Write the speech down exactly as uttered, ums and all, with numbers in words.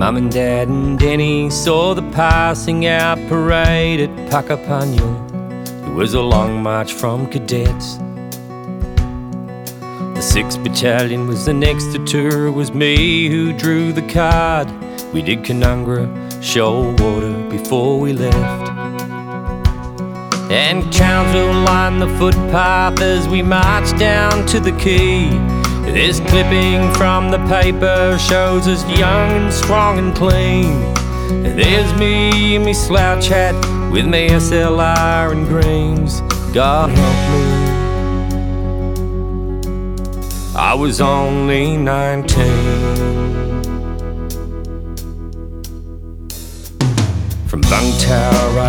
Mum and Dad and Denny saw the passing out parade at Puckapunyal. It was a long march from cadets. The sixth Battalion was the next to tour. It was me who drew the card. We did Canungra, Shoalwater before we left, and Townsville lined the footpath as we marched down to the quay. This clipping from the paper shows us young and strong and clean. And there's me in me slouch hat with me S L R and greens. God help me, I was only nineteen. From Bung Tower